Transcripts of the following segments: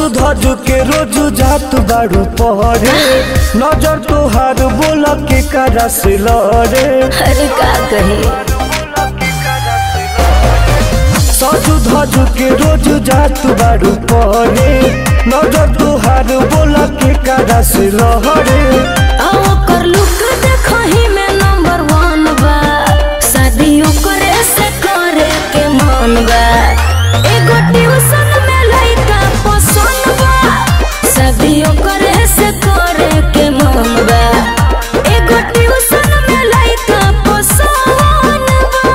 धज के रोज जात बाड़ू पहरे नजर तोहार बोल के करा से लड़े। अरे का कहे सजू धज के रोज जात बाड़ू पहरे नजर तोहार बोल के करा से लड़े। आओ कर लुक देखही में नंबर 1 बा शादियों करे से करे के मन बा। एगो ट्यूशन में लइका पसंद बा शादियों करे से करे के मन बा। एगो ट्यूशन में लइका पसंद बा।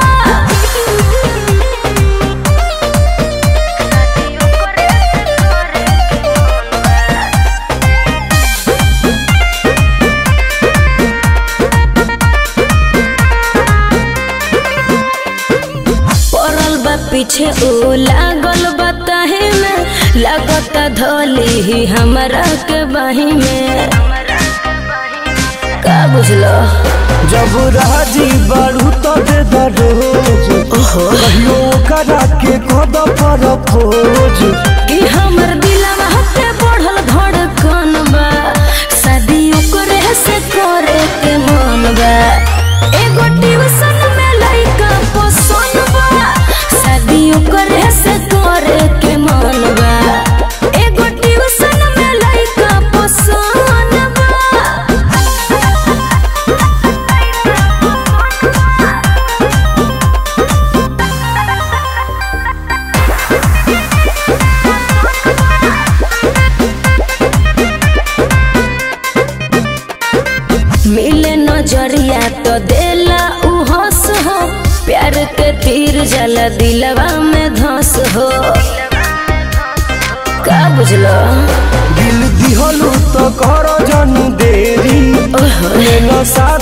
पड़ल बा पीछे ओ लागल बताहे में लागता धोली ही हमरा के बाही में। का बुझलो जब राजी बाड़ू तो दे दरोज कहियो करा के कद पर खोज कि हमर दिलवा पे बढ़ल धड़कन बा शादियों करे से करे के मन बा। एगो ट्यूशन में लइका पसंद बा शादियों करे से करे के मन बा। एगो ट्यूशन में लइका पसंद बा। मिले नजरिया तो देला उ हंस हो प्यार के तीर जला दिलवा में धस हो। का बुझलो दिल दिहलू तो कर जन देरी ओहो। लेलो सा